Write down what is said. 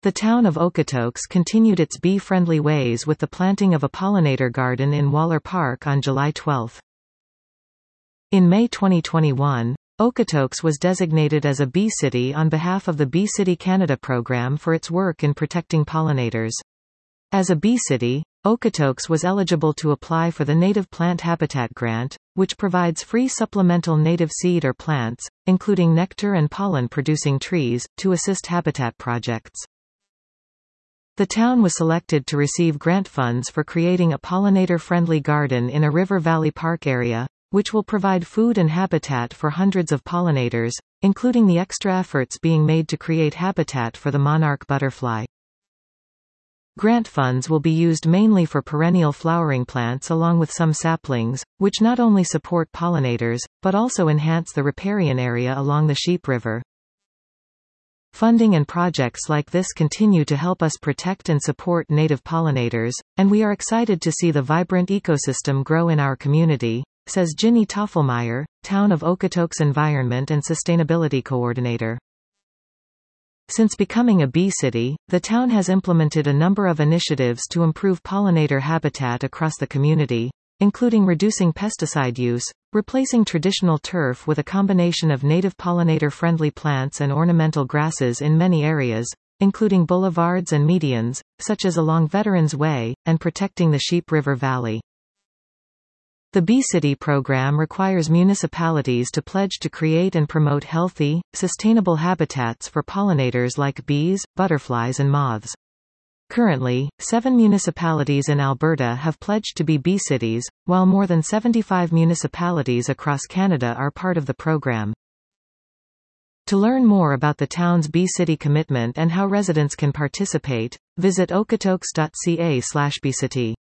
The town of Okotoks continued its bee-friendly ways with the planting of a pollinator garden in Waller Park on July 12. In May 2021, Okotoks was designated as a Bee City on behalf of the Bee City Canada program for its work in protecting pollinators. As a Bee City, Okotoks was eligible to apply for the Native Plant Habitat Grant, which provides free supplemental native seed or plants, including nectar and pollen-producing trees, to assist habitat projects. The town was selected to receive grant funds for creating a pollinator-friendly garden in a River Valley Park area, which will provide food and habitat for hundreds of pollinators, including the extra efforts being made to create habitat for the monarch butterfly. Grant funds will be used mainly for perennial flowering plants along with some saplings, which not only support pollinators, but also enhance the riparian area along the Sheep River. Funding and projects like this continue to help us protect and support native pollinators, and we are excited to see the vibrant ecosystem grow in our community, says Ginny Toffelmeyer, Town of Okotoks Environment and Sustainability Coordinator. Since becoming a bee city, the town has implemented a number of initiatives to improve pollinator habitat across the community, including reducing pesticide use, replacing traditional turf with a combination of native pollinator-friendly plants and ornamental grasses in many areas, including boulevards and medians, such as along Veterans Way, and protecting the Sheep River Valley. The Bee City program requires municipalities to pledge to create and promote healthy, sustainable habitats for pollinators like bees, butterflies and moths. Currently, 7 municipalities in Alberta have pledged to be bee cities, while more than 75 municipalities across Canada are part of the program. To learn more about the town's Bee City commitment and how residents can participate, visit okotoks.ca/beecity.